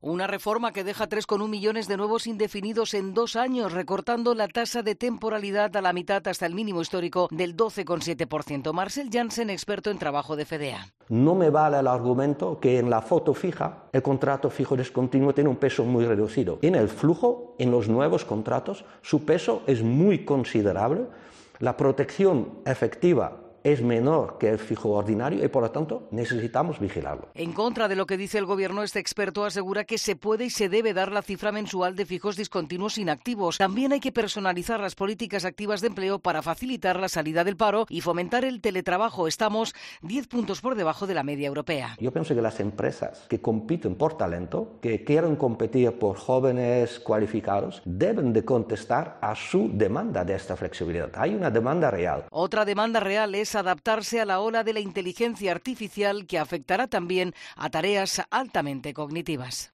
Una reforma que deja 3,1 millones de nuevos indefinidos en 2 años, recortando la tasa de temporalidad a la mitad hasta el mínimo histórico del 12,7%. Marcel Janssen, experto en trabajo de FEDEA. No me vale el argumento que en la foto fija el contrato fijo discontinuo tiene un peso muy reducido. En el flujo, en los nuevos contratos, su peso es muy considerable. La protección efectiva es menor que el fijo ordinario y, por lo tanto, necesitamos vigilarlo. En contra de lo que dice el Gobierno, este experto asegura que se puede y se debe dar la cifra mensual de fijos discontinuos inactivos. También hay que personalizar las políticas activas de empleo para facilitar la salida del paro y fomentar el teletrabajo. Estamos 10 puntos por debajo de la media europea. Yo pienso que las empresas que compiten por talento, que quieren competir por jóvenes cualificados, deben de contestar a su demanda de esta flexibilidad. Hay una demanda real. Otra demanda real es adaptarse a la ola de la inteligencia artificial que afectará también a tareas altamente cognitivas.